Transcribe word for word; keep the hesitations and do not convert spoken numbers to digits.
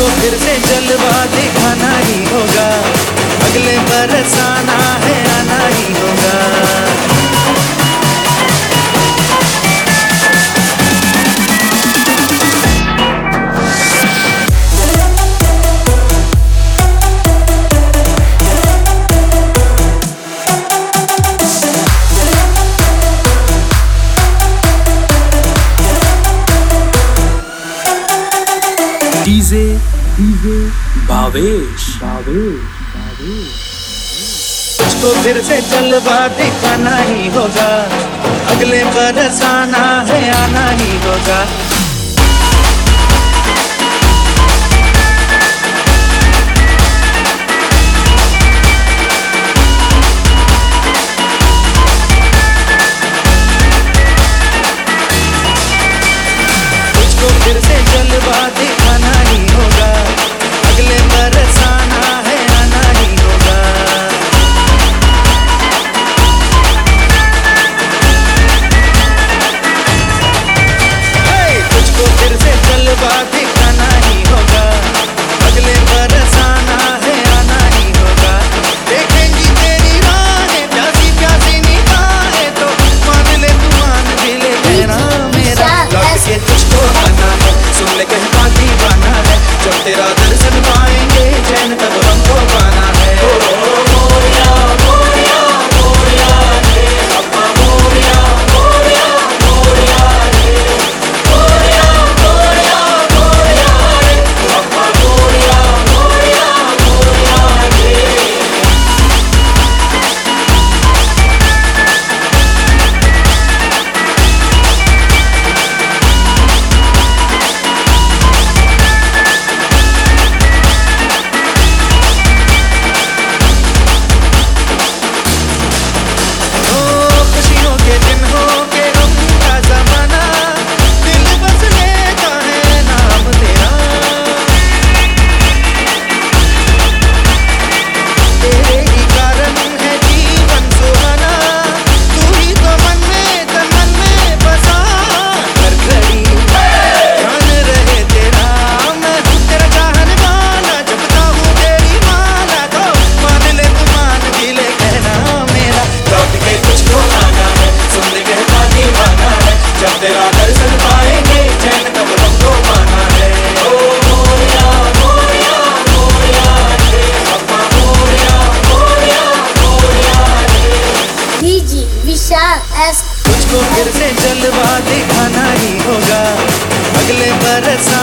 तुझको फिर से जलवा दिखाना ही होगा, अगले बरस आना है आना ही होगा। डीजे डीजे भावेश भावेश भावेश तुझको फिर से जलवा दिखाना ही होगा, अगले बरस आना है आना ही होगा। तुझको फिर से जलवा दिखाना ही होगा, अगले बरस आना है आना ही होगा। तुझको फिर से जलवा दिखाना ही होगा, अगले बरस आना है आना ही होगा। देखेंगी तेरी राहें प्यासी प्यासी निगाहें तो मान ले तू मान भी ले तेरा मेरा। लौट के तुझको आना है, सुन ले कहीं बात दीवाना है, जब तेरा दर्शन पाएंगे चैन तब हमको पाना है। मोरिया मोरिया मोरिया रे अप्पा मोरिया मोरिया मोरिया रे, मोरिया मोरिया मोरिया रे अप्पा मोरिया मोरिया मोरिया रे। खुशियों के दिन हो के गम का जमाना, दिल बस लेता है नाम तेरा। तेरे ही कारण है जीवन सुहाना, तू ही तो मन में तन मन में बसा। हर घड़ी ध्यान रहे तेरा, मैं हूँ तेरा चाहने वाला, जपता हूँ तेरी माला तो मान ले तू मान भी ले कहना मेरा। लौट के तुझको आना है, सुन ले कहता दीवाना है, जब तेरा दर्शन पाएंगे चैन तब हमको पाना है। ओ मोरिया मोरिया मोरिया रे अप्पा मोरिया मोरिया मोरिया रे। डीजे विशाल एस तुझको फिर से जलवा दिखाना ही होगा, अगले बरस